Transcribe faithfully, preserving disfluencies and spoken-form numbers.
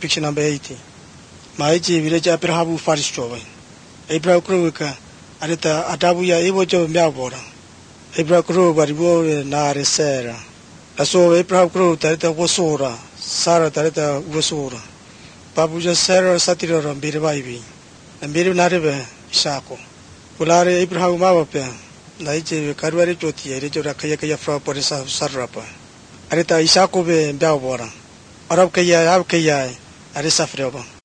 picture number eighty. Maiji village Abrahamu Faris Joven. Abra Kruka, Adita Adabuya Evo Jo Miabora. Abra Kru, Baribo, Nare Serra. Aso Abraham Kru, Tarita Wasora, Sarah Tarita Wasora. Babuja Sarah Satira and Biribabi. And Biru Naribe, Isako. Ulare Abraham Mavape, Naiji Karwari Joti, Rijora Kayaka Fra Porisa Sarapa. Arita Isakobe and Belbora. Arab Kaya, Ab Kaya, Arisafreba.